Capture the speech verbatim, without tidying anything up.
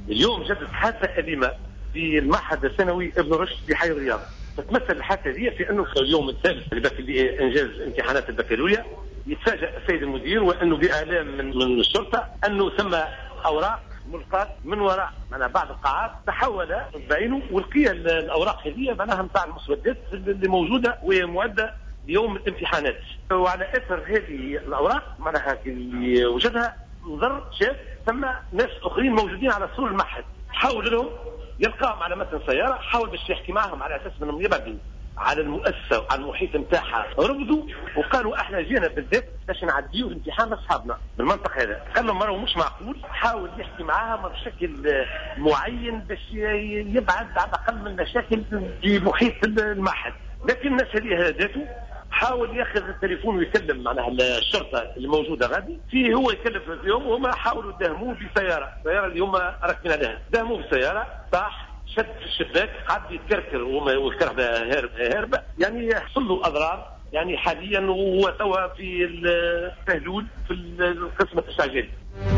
اليوم جدت حادثة أليمة في المعهد الثانوي ابن رشد في حي الرياض. تتمثل الحادثة هي في أنه في اليوم الثالث لإنجاز امتحانات البكالوريا يتفاجأ السيد المدير وأنه بإعلام من, من الشرطة أنه ثم أوراق ملقاة من وراء معناها بعض القاعات، تحول بعينه ولقي الأوراق هذه معناها نتاع المسودات اللي موجودة وهي معدة ليوم الامتحانات. وعلى أثر هذه الأوراق معناها اللي وجدها نظر شاف ثم ناس اخرين موجودين على سور المعهد، حاول لهم يلقاهم على متن سياره، حاول باش يحكي معهم على اساس انهم يبعدوا على المؤسسه وعلى المحيط نتاعها، رفضوا وقالوا احنا جينا بالذات باش نعديو الامتحان لاصحابنا بالمنطق هذا. قال لهم مرة مش معقول، حاول يحكي معاهم بشكل معين باش يبعد على الاقل من المشاكل في محيط المعهد، لكن الناس هذه هداته. حاول ياخذ التليفون ويكلم معناها الشرطه اللي موجوده غادي فيه، هو يكلم فيهم وهم حاولوا يدهموه بسياره، السياره اللي هم راكبين عليها، دهموه بسياره طاح شد في الشباك قعد يتكركر والكرهبه هاربه، يعني حصل له اضرار. يعني حاليا هو توا في التهلول في القسم الاستعجالي.